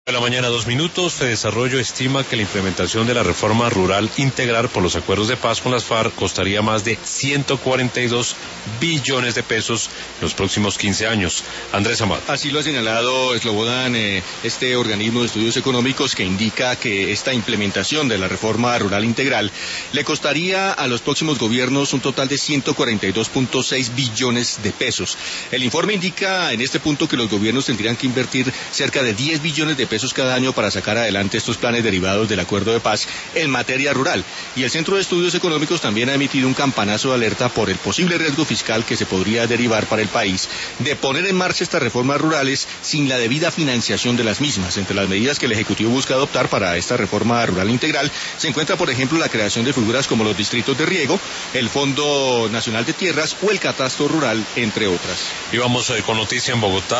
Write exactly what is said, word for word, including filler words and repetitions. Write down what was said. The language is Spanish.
De la mañana, dos minutos. Fedesarrollo estima que la implementación de la reforma rural integral por los acuerdos de paz con las FARC costaría más de ciento cuarenta y dos billones de pesos en los próximos quince años. Andrés Amado. Así lo ha señalado Slobodan, eh, este organismo de estudios económicos, que indica que esta implementación de la reforma rural integral le costaría a los próximos gobiernos un total de ciento cuarenta y dos punto seis billones de pesos. El informe indica en este punto que los gobiernos tendrían que invertir cerca de diez billones de pesos pesos cada año para sacar adelante estos planes derivados del acuerdo de paz en materia rural. Y el Centro de Estudios Económicos también ha emitido un campanazo de alerta por el posible riesgo fiscal que se podría derivar para el país de poner en marcha estas reformas rurales sin la debida financiación de las mismas. Entre las medidas que el Ejecutivo busca adoptar para esta reforma rural integral se encuentra, por ejemplo, la creación de figuras como los distritos de riego, el Fondo Nacional de Tierras o el catastro rural, entre otras. Y vamos eh, con noticia en Bogotá.